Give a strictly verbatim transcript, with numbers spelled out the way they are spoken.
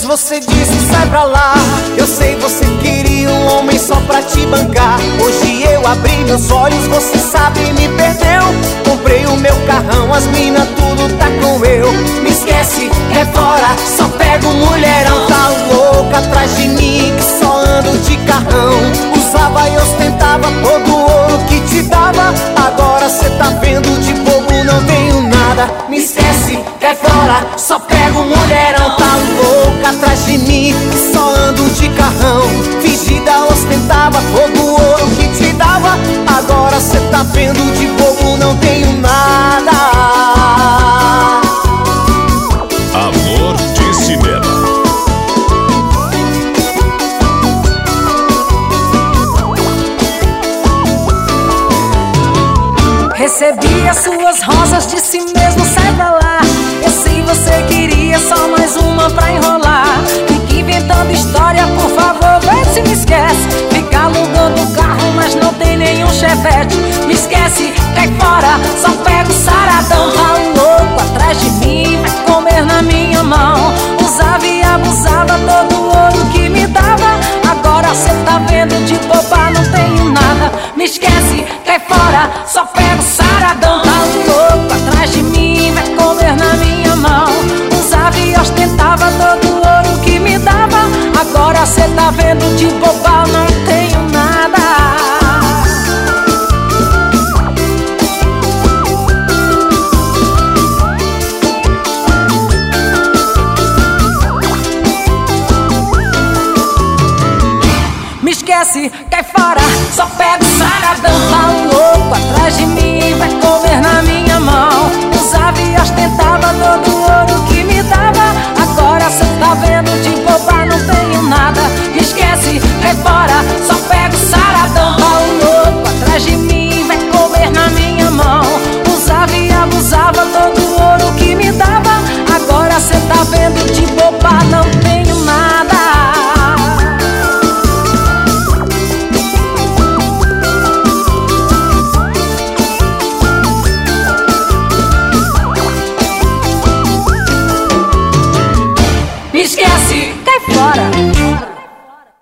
você disse sai pra lá. Eu sei, você queria um homem só pra te bancar. Hoje eu abri meus olhos, você sabe, me perdeu. Comprei o meu carrão, as mina tudo tá com eu. Me esquece, é fora, só pego mulherão. Tá louca atrás de mim, que só ando de carrão. Usava e ostentava todo o ouro que te dava. Agora cê tá vendo, de bobo não tenho nada. Me esquece, cai fora, só pego mulherão. Tá louca atrás de mim, que só ando de carrão. Fingida, ostentava todo o ouro que te dava. Agora cê tá vendo, de bobo não tenho nada. Amor de Cinema. Recebi as suas rosas, disse mesmo sai pra lá. Eu sei, você queria só mais uma pra enrolar. Fica inventando história, por favor, vê se me esquece. Fica alugando o carro, mas não tem nenhum chevette. Me esquece, cai fora, só pega o saradão. Tá louco atrás de mim, vai comer na minha mão. Usava e abusava todo o ouro que me dava. Agora cê tá vendo, de boba não tenho nada. Me esquece, cai fora, só pega o saradão. Tá louco atrás de mim, vai comer na minha mão. Usava e ostentava todo o ouro que me dava. Agora cê tá vendo, de boba não tenho nada. Me esquece,